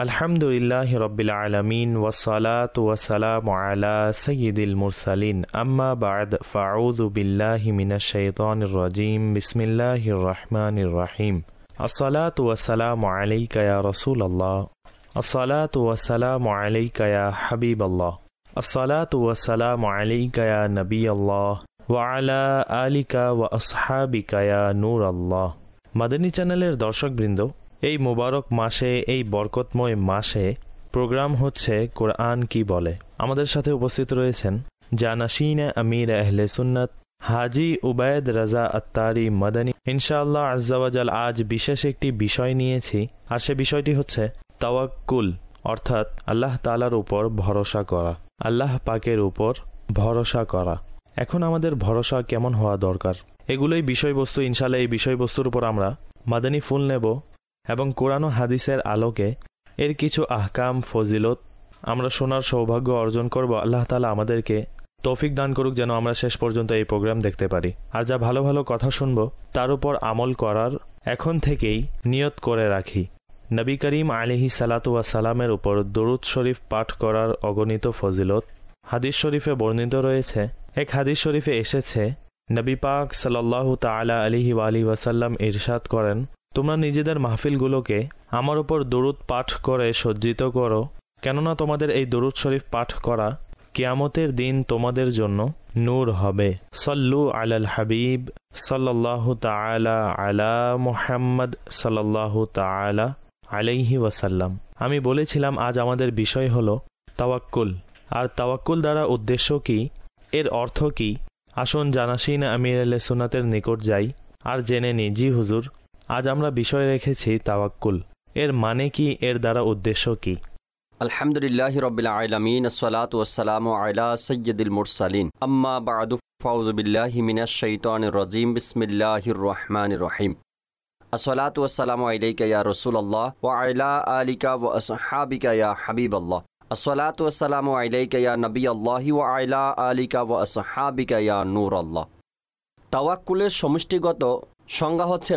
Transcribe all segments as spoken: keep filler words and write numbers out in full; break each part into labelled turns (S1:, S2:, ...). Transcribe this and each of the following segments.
S1: আলহামদুলিল্লাহি রাব্বিল আলামিন ওয়াসসালাতু ওয়াসসালামু আলা সাইয়্যিদিল মুরসালিন আম্মা বা'দ ফাআউযু বিল্লাহি মিনাশ শাইতানির রাজীম বিসমিল্লাহির রাহমানির রহিম আসসালাতু ওয়াসসালামু আলাইকা ইয়া রাসূলুল্লাহ আসসালাতু ওয়াসসালামু আলাইকা ইয়া হাবিবাল্লাহ আসসালাতু ওয়াসসালামু আলাইকা ইয়া নবিয়াল্লাহ ওয়া আলা আলিকা ওয়া আসহাবিকা ইয়া নূরাল্লাহ। মাদানী চ্যানেলের দর্শকবৃন্দ, এই মোবারক মাসে, এই বরকতময় মাসে প্রোগ্রাম হচ্ছে কোরআন কি বলে। আমাদের সাথে উপস্থিত রয়েছেন জানাশিন আমির আহলে সুন্নাত হাজি উবায়দ রাজা আত্তারি মাদানী। ইনশাআল্লাহ আজ্জা ওয়া জাল আজ বিশেষ একটি বিষয় নিয়েছি, আর সে বিষয়টি হচ্ছে তাওয়াক্কুল, অর্থাৎ আল্লাহ তাআলার উপর ভরসা করা, আল্লাহ পাকের উপর ভরসা করা। এখন আমাদের ভরসা কেমন হওয়া দরকার, এগুলোই বিষয়বস্তু। ইনশাআল্লাহ এই বিষয়বস্তুর উপর আমরা মাদানী ফুল নেব এবং কোরআন ও হাদিসের আলোকে এর কিছু আহকাম, ফজিলত আমরা শোনার সৌভাগ্য অর্জন করব। আল্লাহ তাআলা আমাদেরকে তৌফিক দান করুক যেন আমরা শেষ পর্যন্ত এই প্রোগ্রাম দেখতে পারি, আর যা ভালো ভালো কথা শুনব তার উপর আমল করার এখন থেকেই নিয়ত করে রাখি। নবী করিম আলাইহিস সালাতু ওয়াস সালামের উপর দরুদ শরীফ পাঠ করার অগণিত ফজিলত হাদিস শরীফে বর্ণিত রয়েছে। এক হাদিস শরীফে এসেছে, নবী পাক সাল্লাল্লাহু তাআলা আলাইহি ওয়া আলিহি ওয়াসাল্লাম ইরশাদ করেন, তোমরা নিজেদের মাহফিলগুলোকে আমার উপর দরুদ পাঠ করে সজ্জিত করো, কেননা তোমাদের এই দরুদ শরীফ পাঠ করা কিয়ামতের দিন তোমাদের জন্য নূর হবে। সাল্লু আলাল হাবিব সাল্লাল্লাহু তাআলা আলা মুহাম্মদ সাল্লাল্লাহু তাআলা আলাইহি ওয়াসাল্লাম। আমি বলেছিলাম আজ আমাদের বিষয় হলো তাওয়াক্কুল, আর তাওয়াক্কুল দ্বারা উদ্দেশ্য কি, এর অর্থ কি। আসুন জানাশিন আমির আহলে সুন্নাতের নিকট যাই আর জেনে নি। জি হুজুর, আজ আমরা বিষয় রেখেছি তাওয়াক্কুল, এর মানে কি, এর দ্বারা উদ্দেশ্য কি।
S2: আলহামদুলিল্লাহি রাব্বিল আলামিন আসসালাতু ওয়াসসালামু আলা সাইয়্যিদিল মুরসালিন আম্মা বা'দু ফাউযু বিল্লাহি মিনাশ শাইতানির রাজীম বিসমিল্লাহির রহমানির রহিম আসসালাতু ওয়াসসালামু আলাইকা ইয়া রাসূলুল্লাহ ওয়া আলা আলিকা ওয়া আসহাবিকা ইয়া হাবিবাল্লাহ আসসালাতু ওয়াসসালামু আলাইকা ইয়া নবিয়াল্লাহি ওয়া আলা আলিকা ওয়া আসহাবিকা ইয়া নূরাল্লাহ। তাওয়াক্কুলের সমষ্টিগত সংজ্ঞা হচ্ছে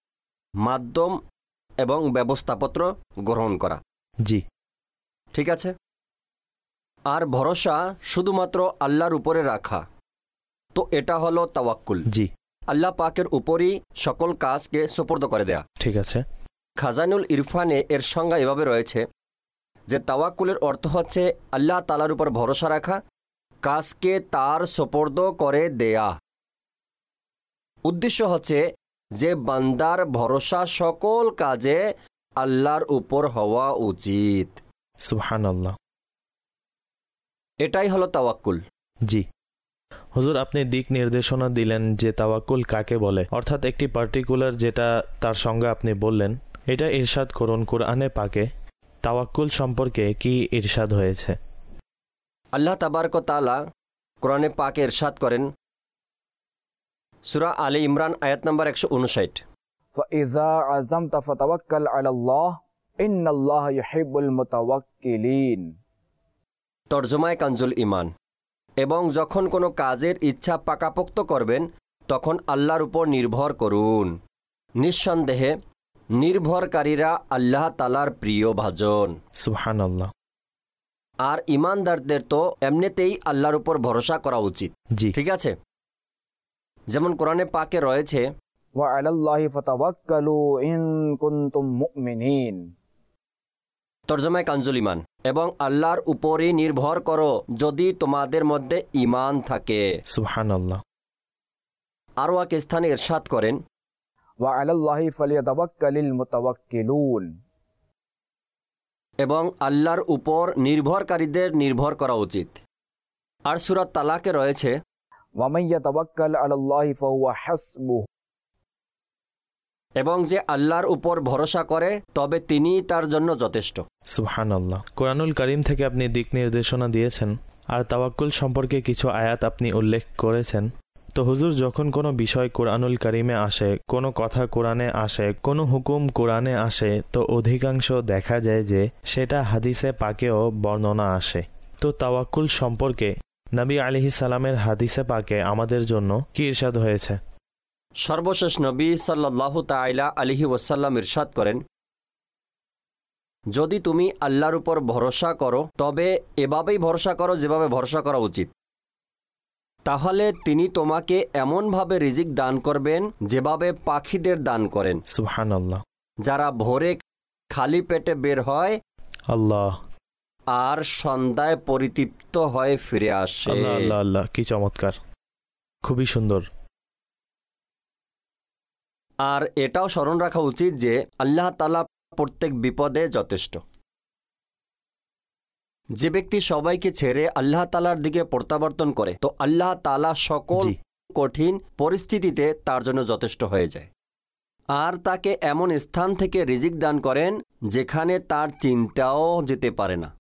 S2: মাধ্যম এবং ব্যবস্থাপত্র গ্রহণ করা।
S1: জি,
S2: ঠিক আছে। আর ভরসা শুধুমাত্র আল্লাহর উপরে রাখা, তো এটা হলো তাওয়াক্কুল।
S1: জি,
S2: আল্লাহ পাকের উপরই সকল কাজকে সুপর্দ করে দেয়া।
S1: ঠিক আছে।
S2: খাজানুল ইরফানে এর সংজ্ঞা এভাবে রয়েছে যে তাওয়াক্কুলের অর্থ হচ্ছে আল্লাহ তাআলার উপর ভরসা রাখা, কাজকে তার সুপর্দ করে দেয়া। উদ্দেশ্য হচ্ছে যে বান্দার ভরসা সকল কাজে আল্লাহর উপর হওয়া উচিত।
S1: সুবহানাল্লাহ।
S2: এটাই হলো তাওয়াক্কুল।
S1: জি হুজুর, আপনি দিক নির্দেশনা দিলেন যে তাওয়াক্কুল কাকে বলে, অর্থাৎ একটি পার্টিকুলার যেটা তার সঙ্গে আপনি বললেন, এটা ইরশাদ করুন কোরআনে পাকে তাওয়াক্কুল সম্পর্কে কি ইরশাদ হয়েছে।
S2: আল্লাহ তাবারক ওয়া তাআলা কোরআনে পাকে ইরশাদ করেন, সূরা আলে ইমরান আয়াত নম্বর একশো উনষাট,
S3: ফাইযা আযামতা ফাতাওয়াক্কাল আলাল্লাহ ইন্নাল্লাহা ইউহিব্বুল মুতাওয়াক্কিলিন।
S2: তরজমায়ে কানজুল ঈমান। এবং যখন কোনো কাজের ইচ্ছা পাকাপোক্ত করবেন তখন আল্লাহর উপর নির্ভর করুন, নিঃসন্দেহে নির্ভরকারীরা আল্লাহ তাআলার প্রিয় ভাজন।
S1: সুবহানাল্লাহ।
S2: আর ঈমানদারদের তো এমনিতেই আল্লাহর উপর ভরসা করা উচিত।
S1: জি,
S2: ঠিক আছে। যেমন কোরআনে পাকে রয়েছে,
S3: ওয়া আলাল্লাহি ফাতাওয়াক্কালু ইন কুনতুম মুমিনিন।
S2: তরজমায়ে কানজুল ঈমান। এবং আল্লাহর উপরই নির্ভর করো যদি তোমাদের মধ্যে ঈমান থাকে।
S1: সুবহানাল্লাহ।
S2: আরও এক স্থানে ইরশাদ করেন,
S3: ওয়া আলাল্লাহি ফালিয়াতাওয়াক্কালিল মুতাওয়াক্কিলুন।
S2: এবং আল্লাহর উপর নির্ভরকারীদের নির্ভর করা উচিত। আর সূরা তালাকে রয়েছে,
S3: ওয়া মান ইয়াতাওয়াক্কাল আলাল্লাহি ফাহুয়া হাসবুহু।
S2: এবং যে আল্লাহর উপর ভরসা করে তবে তিনি তার জন্য যথেষ্ট।
S1: সুবহানাল্লাহ। কোরআনুল কারীম থেকে আপনি দিক নির্দেশনা দিয়েছেন, আর তাওয়াক্কুল সম্পর্কে কিছু আয়াত আপনি উল্লেখ করেছেন। তো হুজুর, যখন কোনো বিষয় কোরআনুল কারীমে আসে, কোনো কথা কোরআনে আসে, কোনো হুকুম কোরআনে আসে, তো অধিকাংশ দেখা যায় যে সেটা হাদিসে পাকেও বর্ণনা আসে। তো তাওয়াক্কুল সম্পর্কে নবী আলাইহিস সালামের হাদিসে পাকে আমাদের জন্য কি ইরশাদ হয়েছে?
S2: সর্বশেষ নবী সাল্লাল্লাহু তাআলা আলাইহি ওয়াসাল্লাম ইরশাদ করেন, যদি তুমি আল্লাহর উপর ভরসা করো তবে এভাবেই ভরসা করো যেভাবে ভরসা করা উচিত, তাহলে তিনি তোমাকে এমনভাবে রিজিক দান করবেন যেভাবে পাখিদের দান করেন।
S1: সুবহানাল্লাহ।
S2: যারা ভোরে খালি পেটে বের হয়
S1: আল্লাহ,
S2: আর সন্ধ্যায় পরিতৃপ্ত হয়ে ফিরে আসে।
S1: আল্লাহ আল্লাহ আল্লাহ, কি চমৎকার, খুবই সুন্দর।
S2: আর এটাও স্মরণ রাখা উচিত যে আল্লাহ তাআলা প্রত্যেক বিপদে যথেষ্ট। যে ব্যক্তি সবাইকে ছেড়ে আল্লাহ তাআলার দিকে প্রত্যাবর্তন করে তো আল্লাহ তাআলা সকল কঠিন পরিস্থিতিতে তার জন্য যথেষ্ট হয়ে যায়, আর তাকে এমন স্থান থেকে রিজিক দান করেন যেখানে তার চিন্তাও যেতে পারে না।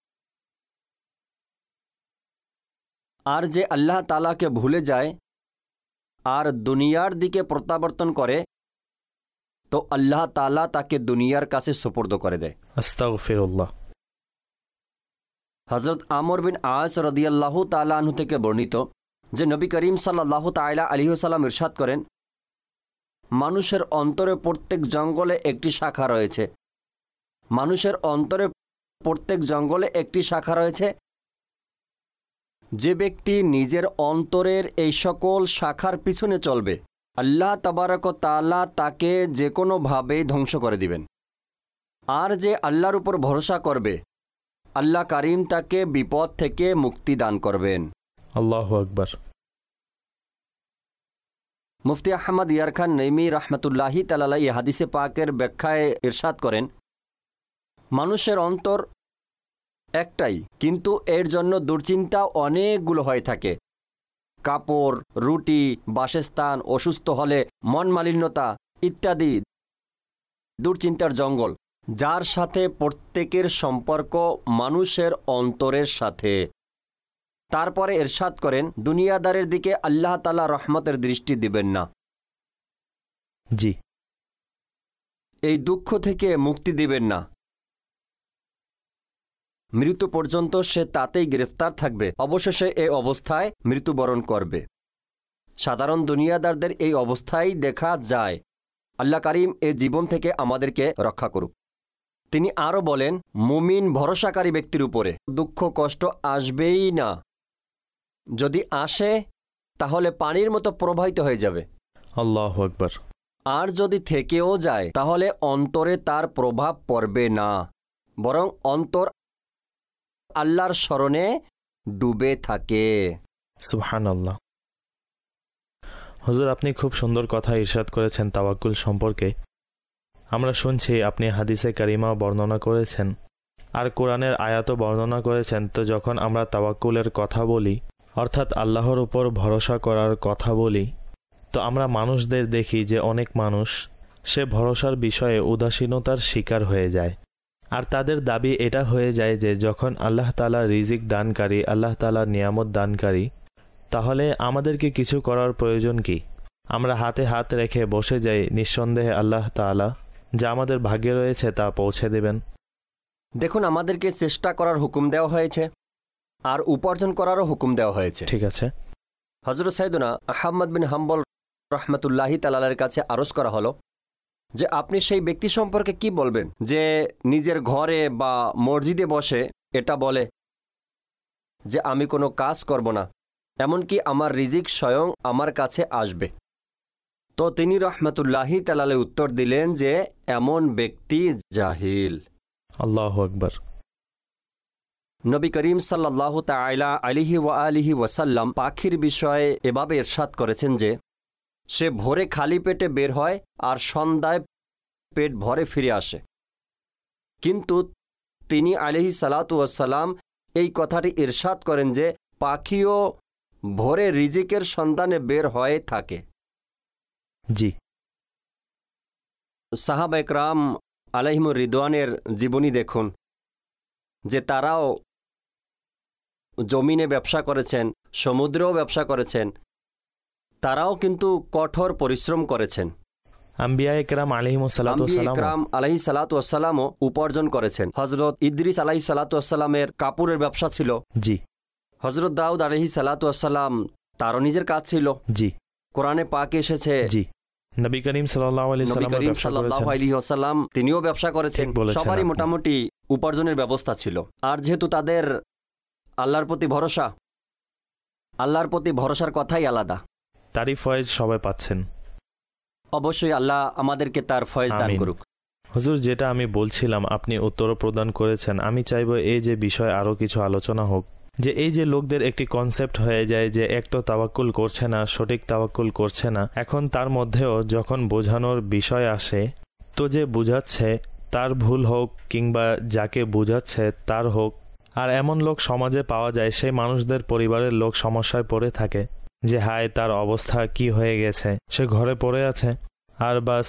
S2: আর যে আল্লাহ তাআলাকে ভুলে যায় আর দুনিয়ার দিকে প্রত্যাবর্তন করে তো আল্লাহ তাআলা তাকে দুনিয়ার কাছে সুপুর্দ করে দেয়।
S1: আস্তাগফিরুল্লাহ।
S2: হযরত আমর বিন আস রাদিয়াল্লাহু তাআলা আনহু থেকে বর্ণিত যে নবী করিম সাল্লাল্লাহু তাআলা আলাইহি ওয়াসাল্লাম ইরশাদ করেন, মানুষের অন্তরে প্রত্যেক জঙ্গলে একটি শাখা রয়েছে মানুষের অন্তরে প্রত্যেক জঙ্গলে একটি শাখা রয়েছে যে ব্যক্তি নিজের অন্তরের এই সকল শাখার পিছনে চলবে আল্লাহ তাবারক ওয়া তাআলা তাকে যে কোনোভাবেই ধ্বংস করে দিবেন। আর যে আল্লাহর উপর ভরসা করবে আল্লাহ কারীম তাকে বিপদ থেকে মুক্তি দান করবেন।
S1: আল্লাহু আকবার।
S2: মুফতি আহমদ ইয়ার খান নঈমী রাহমাতুল্লাহি তাআলা আলাইহি এই হাদিসে পাকের ব্যাখ্যায় ইরশাদ করেন, মানুষের অন্তর একটাই, কিন্তু এর জন্য দুশ্চিন্তা অনেকগুলো হয়ে থাকে। কাপড়, রুটি, বাসস্থান, অসুস্থ হলে মন মালিন্যতা ইত্যাদি দুশ্চিন্তার জঙ্গল, যার সাথে প্রত্যেকের সম্পর্ক মানুষের অন্তরের সাথে। তারপরে ইরশাদ করেন, দুনিয়াদারের দিকে আল্লাহ তাআলা রহমতের দৃষ্টি দিবেন না।
S1: জি।
S2: এই দুঃখ থেকে মুক্তি দিবেন না। মৃত্যু পর্যন্ত সে তাতেই গ্রেফতার থাকবে, অবশেষে এই অবস্থায় মৃত্যুবরণ করবে। সাধারণ দুনিয়াদারদের এই অবস্থায় দেখা যায়। আল্লাহ কারীম এই জীবন থেকে আমাদেরকে রক্ষা করুক। তিনি আরও বলেন, মুমিন ভরসাকারী ব্যক্তির উপরে দুঃখ কষ্ট আসবেই না, যদি আসে তাহলে পানির মতো প্রবাহিত হয়ে যাবে।
S1: আল্লাহু আকবার।
S2: আর যদি থেকেও যায় তাহলে অন্তরে তার প্রভাব পড়বে না, বরং অন্তর আল্লাহর স্মরণে ডুবে থাকে।
S1: সুবহানাল্লাহ। হুজুর, আপনি খুব সুন্দর কথা ইরশাদ করেছেন তাওয়াক্কুল সম্পর্কে। আমরা শুনছি আপনি হাদিসে কারিমা বর্ণনা করেছেন আর কোরআনের আয়াতও বর্ণনা করেছেন। তো যখন আমরা তাওয়াক্কুলের কথা বলি, অর্থাৎ আল্লাহর উপর ভরসা করার কথা বলি, তো আমরা মানুষদের দেখি যে অনেক মানুষ সে ভরসার বিষয়ে উদাসীনতার শিকার হয়ে যায়। আর তাদের দাবি এটা হয়ে যায় যে যখন আল্লাহ তাআলা রিজিক দানকারী, আল্লাহ তাআলা নিয়ামত দানকারী, তাহলে আমাদেরকে কিছু করার প্রয়োজন কি? আমরা হাতে হাত রেখে বসে যাই, নিঃসন্দেহে আল্লাহ তাআলা যা আমাদের ভাগ্যে রয়েছে তা পৌঁছে দেবেন।
S2: দেখুন, আমাদেরকে চেষ্টা করার হুকুম দেওয়া হয়েছে আর উপার্জন করারও হুকুম দেওয়া হয়েছে।
S1: ঠিক আছে।
S2: হযরত সাইয়েদনা আহমদ বিন হাম্বল রাহমাতুল্লাহি তাআলার কাছে আরজ করা হলো যে আপনি সেই ব্যক্তি সম্পর্কে কি বলবেন যে নিজের ঘরে বা মসজিদে বসে এটা বলে যে আমি কোনো কাজ করব না, এমনকি আমার রিজিক স্বয়ং আমার কাছে আসবে। তো তিনি রাহমাতুল্লাহি তাআলা উত্তর দিলেন যে এমন ব্যক্তি জাহিল।
S1: আল্লাহু আকবার।
S2: নবী করিম সাল্লাল্লাহু তাআলা আলাইহি ওয়া আলিহি ওয়াসাল্লাম পাখির বিষয়ে এভাবে ইরশাদ করেছেন যে সে ভোরে খালি পেটে বের হয় আর সন্ধ্যায় পেট ভরে ফিরে আসে। কিন্তু তিনি আলাইহিস সালাতু ওয়াস সালাম এই কথাটি ইরশাদ করেন যে পাখিও ভোরে রিজিকের সন্ধানে বের হয়ে থাকে।
S1: জি।
S2: সাহাবা একরাম আলাইহিমুর রিদওয়ানের জীবনী দেখুন যে তারাও জমিনে ব্যবসা করেছেন, সমুদ্রেও ব্যবসা করেছেন, তারাও কিন্তু কঠোর পরিশ্রম করেছেন।
S1: আম্বিয়া একরাম আলাইহিমুস সালাতু ওয়াস সালাম
S2: একরাম আলাইহিস সালাতু ওয়াস সালামও উপার্জন করেছেন। হযরত ইদ্রিস আলাইহিস সালাতু ওয়াস সালামের কাপড়ের ব্যবসা ছিল।
S1: জি।
S2: হযরত দাউদ আলাইহিস সালাতু ওয়াস সালাম তারও নিজের কাজ ছিল।
S1: জি।
S2: কোরআনে পাকে এসেছে।
S1: জি। নবী করিম সাল্লাল্লাহু আলাইহি
S2: নবী করিম সাল্লাল্লাহু আলাইহি ওয়াসাল্লাম তিনিও ব্যবসা করেছেন। সবারই মোটামুটি উপার্জনের ব্যবস্থা ছিল। আর যেহেতু তাদের আল্লাহর প্রতি ভরসা, আল্লাহর প্রতি ভরসার কথাই আলাদা।
S1: তারই ফয়েজ সবাই পাচ্ছেন।
S2: অবশ্যই আল্লাহ আমাদেরকে তার ফয়েজ দান করুক।
S1: হুজুর, যেটা আমি বলছিলাম আপনি উত্তরও প্রদান করেছেন। আমি চাইবো এই যে বিষয় আরও কিছু আলোচনা হোক, যে এই যে লোকদের একটি কনসেপ্ট হয়ে যায় যে এক তো তাওয়াক্কুল করছে না, সঠিক তাওয়াক্কুল করছে না, এখন তার মধ্যেও যখন বোঝানোর বিষয় আসে তো যে বুঝাচ্ছে তার ভুল হোক কিংবা যাকে বুঝাচ্ছে তার হোক, আর এমন লোক সমাজে পাওয়া যায় সেই মানুষদের পরিবারের লোক সমস্যায় পড়ে থাকে যে হায় তার অবস্থা কি হয়ে গেছে, সে ঘরে পড়ে আছে আর বাস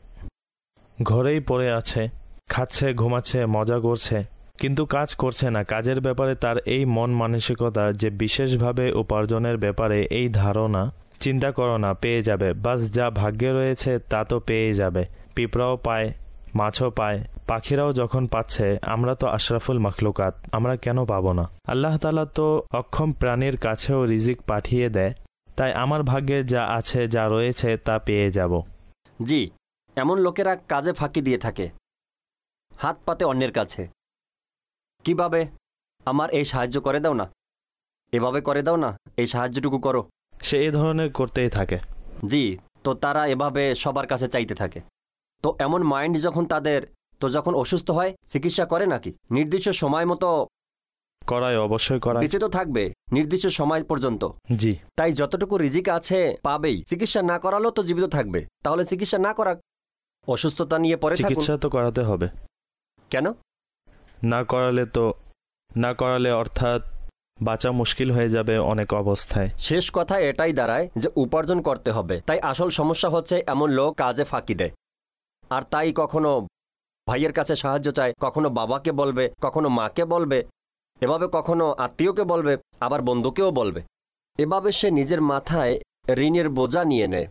S1: ঘরেই পড়ে আছে, খাচ্ছে ঘুমাচ্ছে মজা করছে কিন্তু কাজ করছে না। কাজের ব্যাপারে তার এই মন মানসিকতা যে বিশেষভাবে উপার্জনের ব্যাপারে এই ধারণা, চিন্তা করো না পেয়ে যাবে, বাস যা ভাগ্যে রয়েছে তা তো পেয়ে যাবে। পিঁপড়াও পায়, মাছও পায়, পাখিরাও যখন পাচ্ছে, আমরা তো আশরাফুল মাখলুকাত, আমরা কেন পাবো না? আল্লাহ তাআলা তো অক্ষম প্রাণীর কাছেও রিজিক পাঠিয়ে দেয়, তাই আমার ভাগ্যে যা আছে যা রয়েছে তা পেয়ে যাব।
S2: জি, এমন লোকেরা কাজে ফাঁকি দিয়ে থাকে, হাত পাতে অন্যের কাছে। কিভাবে? আমার এই সাহায্য করে দাও না, এভাবে করে দাও না, এই সাহায্যটুকু করো।
S1: সে এই ধরনের করতেই থাকে।
S2: জি, তো তারা এভাবে সবার কাছে চাইতে থাকে। তো এমন মাইন্ড যখন তাদের, তো যখন অসুস্থ হয় চিকিৎসা করে নাকি? নির্দিষ্ট সময় মতো
S1: করায়, অবশ্যই করায়,
S2: বেঁচে তো থাকবে নির্দিষ্ট সময় পর্যন্ত।
S1: জি,
S2: তাই যতটুকু রিজিক আছে পাবেই। চিকিৎসা না করালেও তো জীবিত থাকবে, তাহলে চিকিৎসা না করা, অসুস্থতা নিয়ে পরে থাকুন।
S1: চিকিৎসা তো করাতে হবে।
S2: কেন
S1: না করালে তো, না করালে অর্থাৎ বাঁচা মুশকিল হয়ে যাবে অনেক অবস্থায়।
S2: শেষ কথা এটাই দাঁড়ায় যে উপার্জন করতে হবে। তাই আসল সমস্যা হচ্ছে এমন লোক কাজে ফাঁকি দেয়, আর তাই কখনো ভাইয়ের কাছে সাহায্য চায়, কখনো বাবাকে বলবে, কখনো মাকে বলবে, এভাবে কখনো আত্মীয়কে বলবে, আবার বন্ধুকেও বলবে। এভাবে সে নিজের মাথায় ঋণের বোঝা নিয়ে নেয়,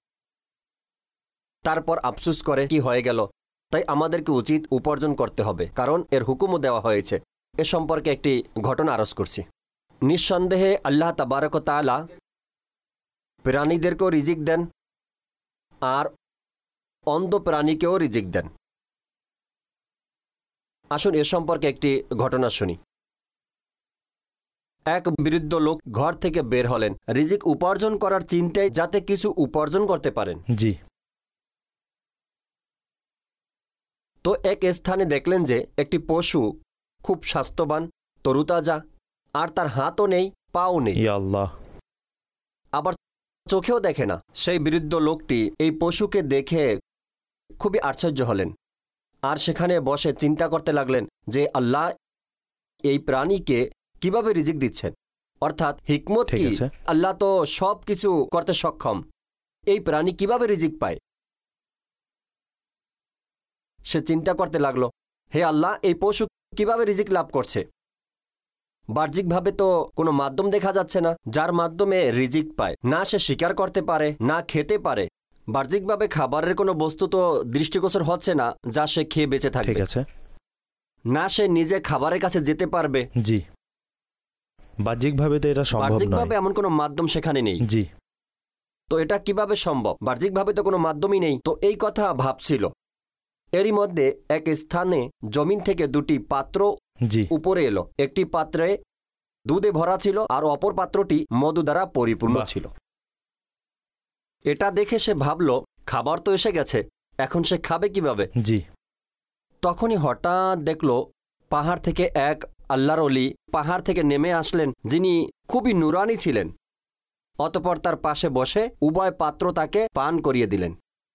S2: তারপর আফসোস করে কি হয়ে গেল। তাই আমাদেরকে উচিত উপার্জন করতে হবে, কারণ এর হুকুমও দেওয়া হয়েছে। এ সম্পর্কে একটি ঘটনা আরজ করছি। নিঃসন্দেহে আল্লাহ তাবারক ওয়া তাআলা প্রাণীদেরকেও রিজিক দেন আর অন্ধ প্রাণীকেও রিজিক দেন। আসুন এ সম্পর্কে একটি ঘটনা শুনি। এক বৃদ্ধ লোক ঘর থেকে বের হলেন রিজিক উপার্জন করার চিন্তায়, যাতে কিছু উপার্জন করতে পারেন।
S1: জি।
S2: তো এক স্থানে দেখলেন যে একটি পশু খুব স্বাস্থ্যবান, তরুতাজা, আর তার হাতও নেই, পাও নেই,
S1: ইয়া আল্লাহ,
S2: আবার চোখেও দেখে না। সেই বৃদ্ধ লোকটি এই পশুকে দেখে খুবই আশ্চর্য হলেন, আর সেখানে বসে চিন্তা করতে লাগলেন যে আল্লাহ এই প্রাণীকে কিভাবে রিজিক দিচ্ছেন, অর্থাৎ হিকমত কি? আল্লাহ তো সব কিছু করতে সক্ষম, এই প্রাণী কিভাবে রিজিক পায়? সে চিন্তা করতে লাগলো, হে আল্লাহ, এই পশু কিভাবে রিজিক লাভ করছে? বাহ্যিকভাবে তো কোনো মাধ্যম দেখা যাচ্ছে না যার মাধ্যমে রিজিক পায়। না সে শিকার করতে পারে, না খেতে পারে। বাহ্যিকভাবে খাবারের কোনো বস্তু তো দৃষ্টিগোচর হচ্ছে না যা সে খেয়ে বেঁচে থাকবে।
S1: ঠিক আছে।
S2: না সে নিজে খাবারের কাছে যেতে পারবে।
S1: জি, বাহ্যিকভাবে তো এটা সম্ভব নয়।
S2: বাহ্যিকভাবে এমন কোনো মাধ্যম সেখানে নেই।
S1: জি।
S2: তো এটা কিভাবে সম্ভব? বাহ্যিকভাবে তো কোনো মাধ্যমই নেই। তো এই কথা ভাবছিল, এরই মধ্যে এক স্থানে জমিন থেকে দুটি পাত্র
S1: জি
S2: উপরে এলো। একটি পাত্রে দুধে ভরা ছিল আর অপর পাত্রটি মধু দ্বারা পরিপূর্ণ ছিল। এটা দেখে সে ভাবল, খাবার তো এসে গেছে, এখন সে খাবে কিভাবে?
S1: জি।
S2: তখনই হঠাৎ দেখল পাহাড় থেকে এক আল্লাহর ওলি পাহাড় থেকে নেমে আসলেন, যিনি খুবই নুরানি ছিলেন। অতঃপর তার পাশে বসে উভয় পাত্র তাকে পান করিয়ে দিলেন।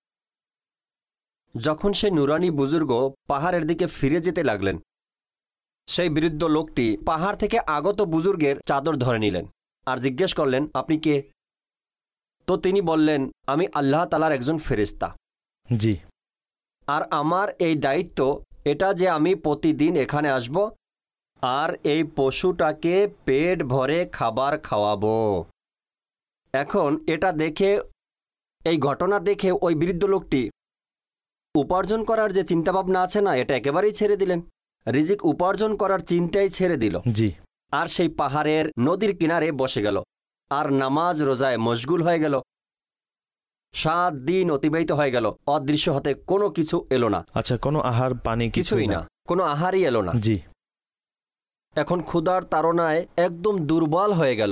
S2: যখন সে নুরানি বুজুর্গ পাহাড়ের দিকে ফিরে যেতে লাগলেন, সেই বৃদ্ধ লোকটি পাহাড় থেকে আগত বুজুর্গের চাদর ধরে নিলেন আর জিজ্ঞেস করলেন, আপনি কে? তো তিনি বললেন, আমি আল্লাহ তাআলার একজন ফেরেশতা।
S1: জি।
S2: আর আমার এই দায়িত্ব এটা যে আমি প্রতিদিন এখানে আসব আর এই পশুটাকে পেট ভরে খাবার খাওয়াবো। এখন এটা দেখে, এই ঘটনা দেখে ওই বৃদ্ধ লোকটি উপার্জন করার যে চিন্তাভাবনা আছে না, এটা একেবারেই ছেড়ে দিলেন। রিজিক উপার্জন করার চিন্তাই ছেড়ে দিল।
S1: জি।
S2: আর সেই পাহাড়ের নদীর কিনারে বসে গেল আর নামাজ রোজায় মশগুল হয়ে গেল। সাত দিন অতিবাহিত হয়ে গেল, অদৃশ্য হতে কোনো কিছু এলো না।
S1: আচ্ছা, কোনো আহার পানি
S2: কিছুই না, কোনো আহারই এলো না।
S1: জি।
S2: এখন ক্ষুধার তাড়নায় একদম দুর্বল হয়ে গেল।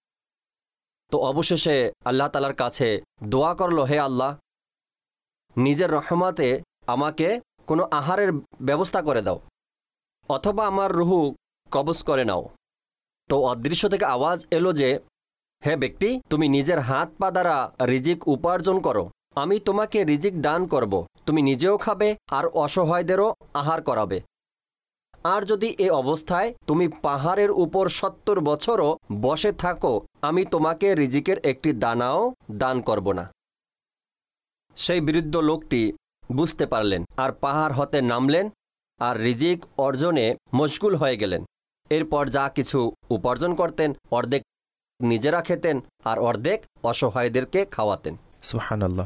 S2: তো অবশেষে আল্লাহ তাআলার কাছে দোয়া করলো, হে আল্লাহ, নিজের রহমতে আমাকে কোনো আহারের ব্যবস্থা করে দাও, অথবা আমার রুহু কবজ করে নাও। তো অদৃশ্য থেকে আওয়াজ এলো যে, হে ব্যক্তি, তুমি নিজের হাত পা দ্বারা রিজিক উপার্জন করো, আমি তোমাকে রিজিক দান করব, তুমি নিজেও খাবে আর অসহায়দেরও আহার করাবে। আর যদি এ অবস্থায় তুমি পাহাড়ের উপর সত্তর বছরও বসে থাকো, আমি তোমাকে রিজিকের একটি দানাও দান করব না। সেই বৃদ্ধ লোকটি বুঝতে পারলেন আর পাহাড় হতে নামলেন আর রিজিক অর্জনে মশগুল হয়ে গেলেন। এরপর যা কিছু উপার্জন করতেন অর্ধেক নিজেরা খেতেন আর অর্ধেক অসহায়দেরকে খাওয়াতেন।
S1: সুবহানাল্লাহ।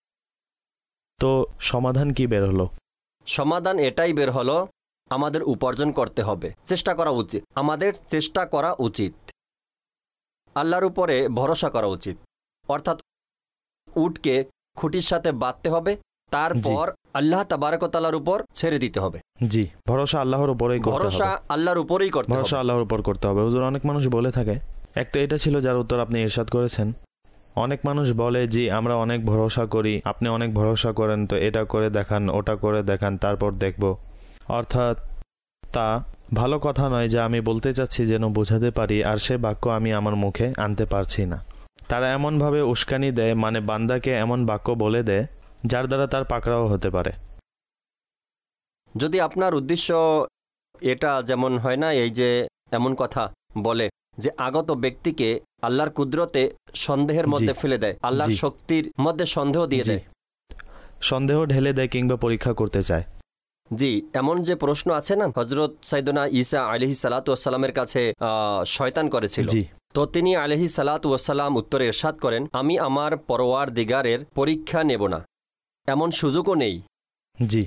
S1: তো সমাধান কি বের হলো?
S2: সমাধান এটাই বের হলো, আমাদের উপার্জন করতে হবে, চেষ্টা করা উচিত, আমাদের চেষ্টা করা উচিত, আল্লাহর উপরে ভরসা করা উচিত। অর্থাৎ উটকে খুঁটির সাথে বাঁধতে হবে, তারপর আল্লাহ তাবারক ওয়া তাআলার উপর ছেড়ে দিতে হবে।
S1: জি, ভরসা আল্লাহর উপরেই করতে হবে।
S2: ভরসা আল্লাহর উপরেই করতে হবে।
S1: ভরসা আল্লাহর উপর করতে হবে। হুজুর, অনেক মানুষ বলে থাকে, একটা এটা ছিল যার উত্তর আপনি ইরশাদ করেছেন। অনেক মানুষ বলে যে আমরা অনেক ভরসা করি, আপনি অনেক ভরসা করেন, তো এটা করে দেখান, ওটা করে দেখান, তারপর দেখব। অর্থাৎ তা ভালো কথা নয়, যা আমি বলতে চাচ্ছি যেন বোঝাতে পারি, আর সে বাক্য আমি আমার মুখে আনতে পারছি না। তারা এমনভাবে উস্কানি দেয়, মানে বান্দাকে এমন বাক্য বলে দেয় যার দ্বারা তার পাকড়াও হতে পারে।
S2: যদি আপনার উদ্দেশ্য এটা, যেমন হয় না, এই যে এমন কথা বলে যে আগত ব্যক্তিকে আল্লাহর কুদরতে সন্দেহের মধ্যে ফেলে দেয়, আল্লাহর শক্তির মধ্যে সন্দেহ দিয়ে দেয়,
S1: সন্দেহ ঢেলে দেয় কিংবা পরীক্ষা করতে চায়।
S2: জি, এমন যে প্রশ্ন আছে না, হযরত সাইয়েদনা ঈসা আলাইহিস সালাতু ওয়াস সালামের কাছে শয়তান করেছিল, তো তিনি আলাইহিস সালাতু ওয়াস সালাম উত্তরে ইরশাদ করেন, আমি আমার পরওয়ারদিগারের পরীক্ষা নেব না, এমন সুযোগও নেই।
S1: জি।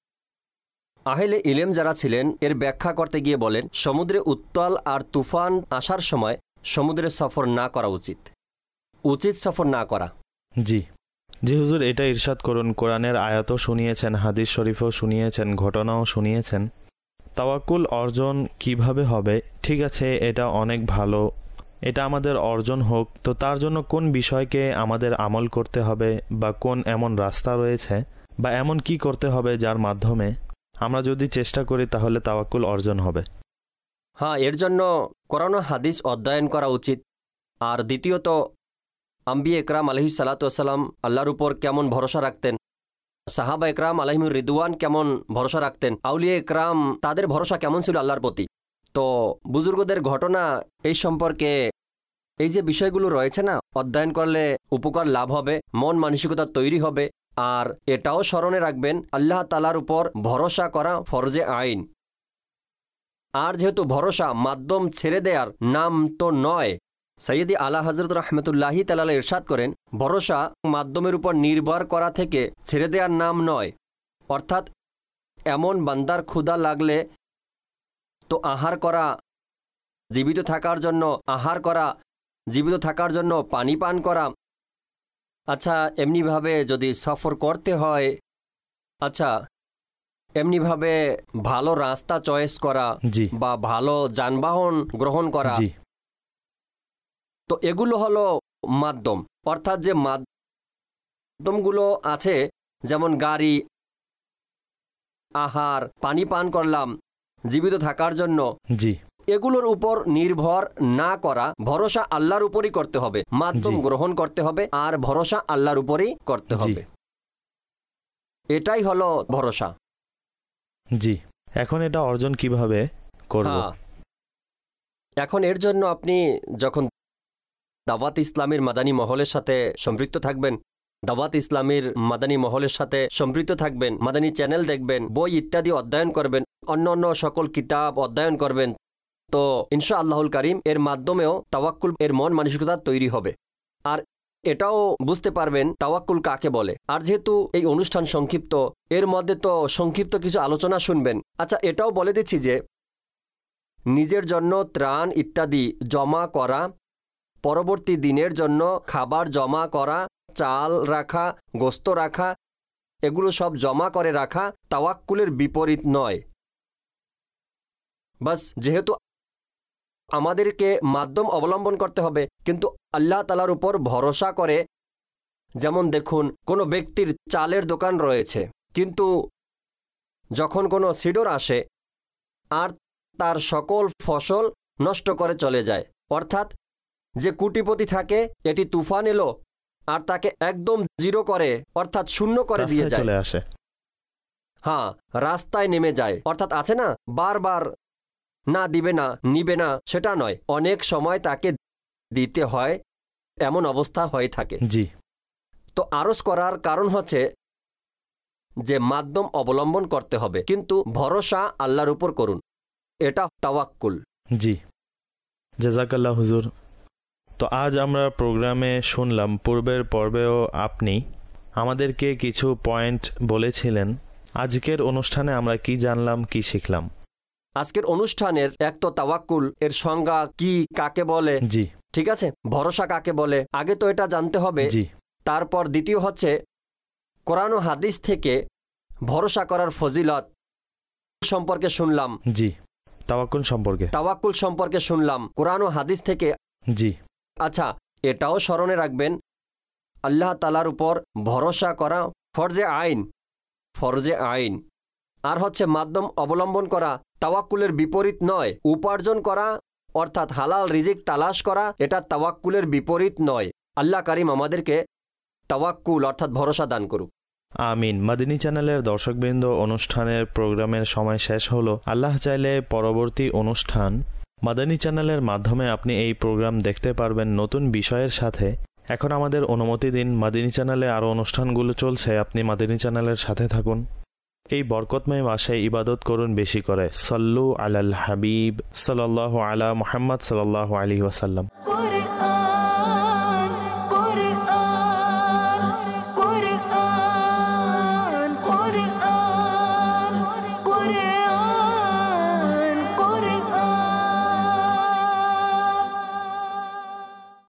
S2: আহলে ইলম যারা ছিলেন এর ব্যাখ্যা করতে গিয়ে বলেন, সমুদ্রে উত্তাল আর তুফান আসার সময় সমুদ্রে সফর না করা উচিত, উচিত সফর না করা।
S1: জি জি হুজুর, এটা ইরশাদ করুন। কোরআনের আয়াতও শুনিয়েছেন, হাদিস শরীফও শুনিয়েছেন, ঘটনাও শুনিয়েছেন। তাওয়াক্কুল অর্জন কিভাবে হবে? ঠিক আছে, এটা অনেক ভালো, এটা আমাদের অর্জন হোক, তো তার জন্য কোন বিষয়কে আমাদের আমল করতে হবে, বা কোন এমন রাস্তা রয়েছে, বা এমন কি করতে হবে যার মাধ্যমে আমরা যদি চেষ্টা করি তাহলে তাওয়াক্কুল অর্জন হবে?
S2: হ্যাঁ, এর জন্য কোরআন হাদিস অধ্যয়ন করা উচিত। আর দ্বিতীয়ত, আম্বিয়া একরাম আলাইহিস সালাতু ওয়াস সালাম আল্লাহর উপর কেমন ভরসা রাখতেন, সাহাবা একরাম আলাইহিমুর রিদওয়ান কেমন ভরসা রাখতেন, আউলিয়া একরাম তাদের ভরসা কেমন ছিল আল্লাহর প্রতি। তো বুজুর্গদের ঘটনা এই সম্পর্কে এই যে বিষয়গুলো রয়েছে না, অধ্যয়ন করলে উপকার লাভ হবে, মন মানসিকতা তৈরি হবে। আর এটাও স্মরণে রাখবেন, আল্লাহ তাআলার উপর ভরসা করা ফরজে আইন। আর যেহেতু ভরসা মাধ্যম ছেড়ে দেওয়ার নাম তো নয়, সৈয়দি আলা হযরত রাহমাতুল্লাহি তাআলা ইরশাদ করেন, ভরসা মাধ্যমের উপর নির্ভর করা থেকে ছেড়ে দেওয়ার নাম নয়। অর্থাৎ এমন বান্দার ক্ষুধা লাগলে তো আহার করা, জীবিত থাকার জন্য আহার করা, জীবিত থাকার জন্য পানি পান করা। আচ্ছা, এমনিভাবে যদি সফর করতে হয়, আচ্ছা এমনিভাবে ভালো রাস্তা চয়েস করা বা ভালো যানবাহন গ্রহণ করা, তো এগুলো হলো মাধ্যম। অর্থাৎ যে মাধ্যমগুলো আছে, যেমন গাড়ি, আহার, পানি পান করলাম জীবিত থাকার জন্য, জি, এগুলোর উপর নির্ভর না করা, ভরসা আল্লাহর উপরই করতে হবে, মাধ্যম গ্রহণ করতে হবে আর ভরসা আল্লাহর উপরই করতে হবে। এটাই হলো ভরসা। জি,
S1: এখন এটা অর্জন কিভাবে করব?
S2: এখন এর জন্য আপনি যখন দাওয়াত ইসলামের মাদানী মহলের সাথে সম্পৃক্ত থাকবেন, দাওয়াত ইসলামের মাদানী মহলের সাথে সম্পৃক্ত থাকবেন, মাদানী চ্যানেল দেখবেন, বই ইত্যাদি অধ্যয়ন করবেন, অন্য অন্য সকল কিতাব অধ্যয়ন করবেন, তো ইনশাআল্লাহুল কারীম এর মাধ্যমেও তাওয়াক্কুল এর মন মানসিকতা তৈরি হবে। আর এটাও বুঝতে পারবেন তাওয়াক্কুল কাকে বলে। আর যেহেতু এই অনুষ্ঠান সংক্ষিপ্ত, এর মধ্যে তো সংক্ষিপ্ত কিছু আলোচনা শুনবেন। আচ্ছা, এটাও বলে দিচ্ছি যে নিজের জন্য ত্রাণ ইত্যাদি জমা করা, পরবর্তী দিনের জন্য খাবার জমা করা, চাল রাখা, গোস্ত রাখা, এগুলো সব জমা করে রাখা তাওয়াক্কুলের বিপরীত নয়। বাস যেহেতু আমাদেরকে মাধ্যম অবলম্বন করতে হবে, কিন্তু আল্লাহ তাআলার উপর ভরসা করে। যেমন দেখুন, কোনো ব্যক্তির চালের দোকান রয়েছে, কিন্তু যখন কোনো সিডর আসে আর তার সকল ফসল নষ্ট করে চলে যায়, অর্থাৎ যে কোটিপতি থাকে, এটি তুফান এলো আর তাকে একদম জিরো করে, অর্থাৎ শূন্য করে দিয়ে যায়,
S1: চলে আসে।
S2: হ্যাঁ, রাস্তায় নেমে যায়। অর্থাৎ আছে না, বারবার না দিবে না, নিবে না, সেটা নয়, অনেক সময় তাকে দিতে হয়, এমন অবস্থা হয়ে থাকে।
S1: জি।
S2: তো আরজ করার কারণ হচ্ছে যে মাধ্যম অবলম্বন করতে হবে, কিন্তু ভরসা আল্লাহর উপর করুন, এটা তাওয়াক্কুল।
S1: জি, জাযাকাল্লাহ হুজুর। তো আজ আমরা প্রোগ্রামে শুনলাম, পূর্বের পর্বেও আপনি আমাদেরকে কিছু পয়েন্ট বলেছিলেন। আজকের অনুষ্ঠানে আমরা কি জানলাম, কি শিখলাম?
S2: আজকের অনুষ্ঠানের এক তো তাওয়াক্কুল, এর সংজ্ঞা কি, কাকে বলে,
S1: জি,
S2: ঠিক আছে, ভরসা কাকে বলে, আগে তো এটা জানতে হবে।
S1: জি।
S2: তারপর দ্বিতীয় হচ্ছে কোরআন ও হাদিস থেকে ভরসা করার ফজিলত সম্পর্কে শুনলাম।
S1: জি, তাওয়াক্কুল সম্পর্কে
S2: তাওয়াক্কুল সম্পর্কে শুনলাম কোরআন ও হাদিস থেকে।
S1: জি।
S2: আচ্ছা, এটাও স্মরণে রাখবেন, আল্লাহ তাআলার উপর ভরসা করা ফরজে আইন, ফরজে আইন। আর হচ্ছে মাধ্যম অবলম্বন করা তাওয়াক্কুলের বিপরীত নয়। উপার্জন করা অর্থাৎ হালাল রিজিক তালাশ করা, এটা তাওয়াক্কুলের বিপরীত নয়। আল্লাহ কারীম আমাদেরকে তাওয়াক্কুল অর্থাৎ ভরসা দান করুক।
S1: আমিন। মাদিনী চ্যানেলের দর্শকবৃন্দ, অনুষ্ঠানের প্রোগ্রামের সময় শেষ হলো। আল্লাহ চাইলে পরবর্তী অনুষ্ঠান মাদানী চ্যানেলের মাধ্যমে আপনি এই প্রোগ্রাম দেখতে পারবেন নতুন বিষয়ের সাথে। এখন আমাদের অনুমতি দিন, মাদিনী চ্যানেলে আরও অনুষ্ঠানগুলো চলছে, আপনি মাদিনী চ্যানেলের সাথে থাকুন। এই বরকতময় মাসে ইবাদত করুন বেশি করে। সল্লু আলাল হাবিব সাল্লাল্লাহু আলা মুহাম্মদ সাল্লাল্লাহু আলাইহি ওয়াসাল্লাম।